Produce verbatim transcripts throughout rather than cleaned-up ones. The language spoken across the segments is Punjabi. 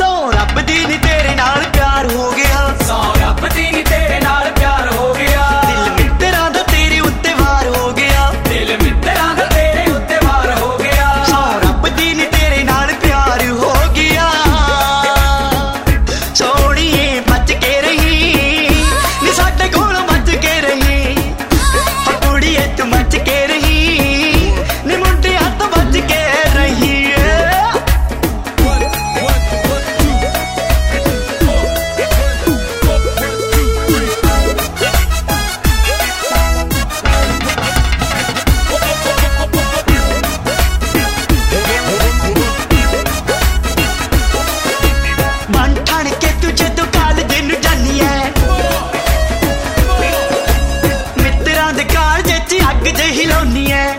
ਸੌ ਰੱਬ ਦੀ ਨੀ ਤੇਰੇ ਨਾਲ ਪਿਆਰ ਹੋ ਗਿਆ, ਸੌ ਰੱਬ ਦੀ ਨੀ ਤੇਰੇ ਨਾਲ ਪਿਆਰ ਹੋ ਗਿਆ। ਦਿਲ ਮਿੱਤਰਾਂ ਦਾ ਤੇਰੇ ਉੱਤੇ ਵਾਰ ਹੋ ਗਿਆ, ਦਿਲ ਮਿੱਤਰਾਂ ਦਾ ਤੇਰੇ ਉੱਤੇ ਵਾਰ ਹੋ ਗਿਆ। ਸੌ ਰੱਬ ਦੀ ਨੀ ਤੇਰੇ ਨਾਲ ਪਿਆਰ ਹੋ ਗਿਆ। ਸੋਹਣੀਏ ਬਚ ਕੇ ਰਹੀ ਨੀ ਸਾਡੇ ਕੋਲ ਬਚ ਕੇ ਰਹੀ, ਹੋ ਕੁੜੀਏ ਤੂੰ ਬਚ ਕੇ ਰਹੀ ਨੀ ਮੁੰਡਿਆਂ ਤੋਂ ਬਚ ਕੇ ਰਹੀ। ਮਨ ਠਣ ਕੇ ਤੂੰ ਜਦੋਂ ਕਾਲਜ ਨੂੰ ਜਾਨੀ ਐ, ਮਿੱਤਰਾਂ ਦੇ ਕਾਲਜ 'ਚ ਅੱਗ ਜਿਹੀ ਲਾਉਣੀ ਐ।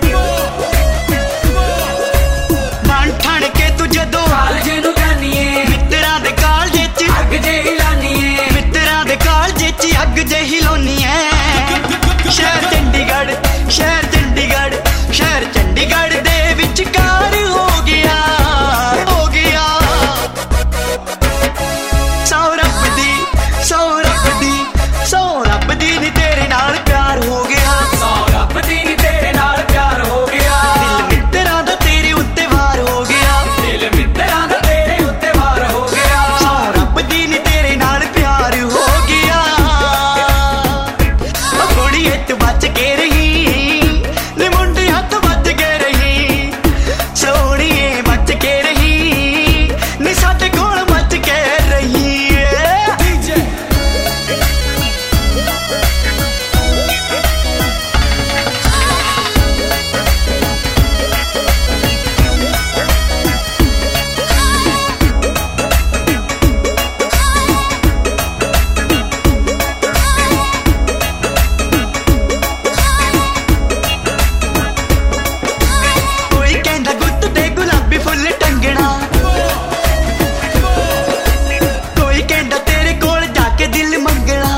ਮਨ ਠਣ ਕੇ ਤੂੰ ਜਦੋਂ ਕਾਲਜ ਨੂੰ ਜਾਨੀਏ, ਮਿੱਤਰਾਂ ਦੇ ਕਾਲਜ 'ਚ ਅੱਗ ਜਿਹੀ ਲਾਨੀਏ। ਮਿੱਤਰਾਂ ਦੇ ਕਾਲਜ 'ਚ ਅੱਗ ਜਿਹੀ ਲਾਉਣੀ ਐ। ਸ਼ਹਿਰ ਚੰਡੀਗੜ੍ਹ, ਸ਼ਹਿਰ ਚੰਡੀਗੜ੍ਹ, ਸ਼ਹਿਰ ਚੰਡੀਗੜ੍ਹ ਦੇ ਵਿਚਕਾਰ ਹੋ ਗਿਆ, ਹੋ ਗਿਆ। ਸੌ ਰੱਬ ਦੀ, ਸੌ ਰੱਬ ਦੀ, ਸੌ ਰੱਬ ਦੀ ਨੀ ਤੇਰੇ ਨਾਲ ਪਿਆਰ ਹੋ ਗਿਆ, ਸੌ ਰੱਬ ਦੀ ਨੀ ਤੇਰੇ ਨਾਲ ਪਿਆਰ ਹੋ ਗਿਆ। ਦਿਲ ਮਿੱਤਰਾਂ ਦਾ ਤੇਰੇ ਉੱਤੇ ਵਾਰ ਹੋ ਗਿਆ, ਦਿਲ ਮਿੱਤਰਾਂ ਦਾ ਤੇਰੇ ਉੱਤੇ ਵਾਰ ਹੋ ਗਿਆ। ਸੌ ਰੱਬ ਦੀ ਨੀ ਤੇਰੇ ਨਾਲ ਪਿਆਰ ਹੋ ਗਿਆ। ਉਹ ਕੁੜੀਏ ਤੂੰ ਬਚ ਕੇ ਰਹੀ ਨੀ ਮੁੰਡਿਆਂ ਤੋਂ ਬਚ ਕੇ ਰਹੀ, ਸੋਹਣੀਏ ਬਚ ਕੇ ਰਹੀ ਨੀ ਸਾਡੇ ਕੋਲ ਬਚ ਕੇ ਰਹੀ। ਕੋਈ ਕਹਿੰਦਾ ਗੁੱਤ ਤੇ ਗੁਲਾਬੀ ਫੁੱਲ ਟੰਗਣਾ, ਕੋਈ ਕਹਿੰਦਾ ਤੇਰੇ ਕੋਲ ਜਾ ਕੇ ਦਿਲ ਮੰਗਣਾ।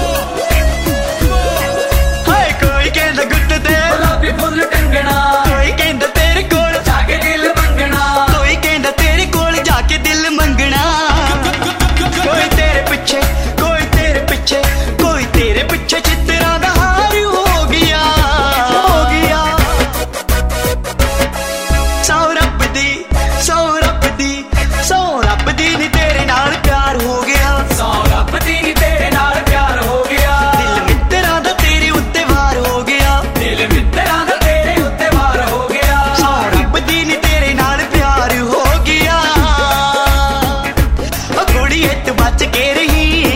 ਹਾਏ ਕੋਈ ਕਹਿੰਦਾ ਗੁੱਤ ਤੇ ਗੁਲਾਬੀ ਫੁੱਲ ਟੰਗਣਾ, ਕੋਈ ਕਹਿੰਦਾ ਤੇਰੇ ਕੋਲ, ਜਾ ਕੇ ਦਿਲ ਮੰਗਣਾ। ਕੋਈ ਕਹਿੰਦਾ ਤੇਰੇ ਕੋਲ ਜਾ ਕੇ ਦਿਲ ਮੰਗਣਾ। ਕੋਈ ਤੇਰੇ ਪਿੱਛੇ, ਕੋਈ ਤੇਰੇ ਪਿੱਛੇ, ਕੋਈ ਤੇਰੇ ਪਿੱਛੇ ਚਿੱਤਰਾਂ ਦਾ ਹਾਰ ਹੋ ਗਿਆ, ਹੋ ਗਿਆ। ਸੌ ਰੱਬ ਦੀ, ਸੌ ਰੱਬ ਦੀ, ਸੌ ਰੱਬ ਦੀ ਨੀ ਤੇਰੇ ਨਾਲ ਪਿਆਰ ਹੋ ਗਿਆ, ਸੌ ਰੱਬ ਦੀ ਨੀ ਤੇਰੇ ਨਾਲ ਪਿਆਰ ਹੋ ਗਿਆ। ਦਿਲ ਮਿੱਤਰਾਂ ਦਾ ਤੇਰੇ ਉੱਤੇ ਵਾਰ ਹੋ ਗਿਆ, ਦਿਲ ਮਿੱਤਰਾਂ ਦਾ ਤੇਰੇ ਉੱਤੇ ਵਾਰ ਹੋ ਗਿਆ। ਸੌ ਰੱਬ ਦੀ ਨੀ ਤੇਰੇ ਨਾਲ ਪਿਆਰ ਹੋ ਗਿਆ। ਉਹ ਕੁੜੀਏ ਤੂੰ ਬਚ ਕੇ ਰਹੀ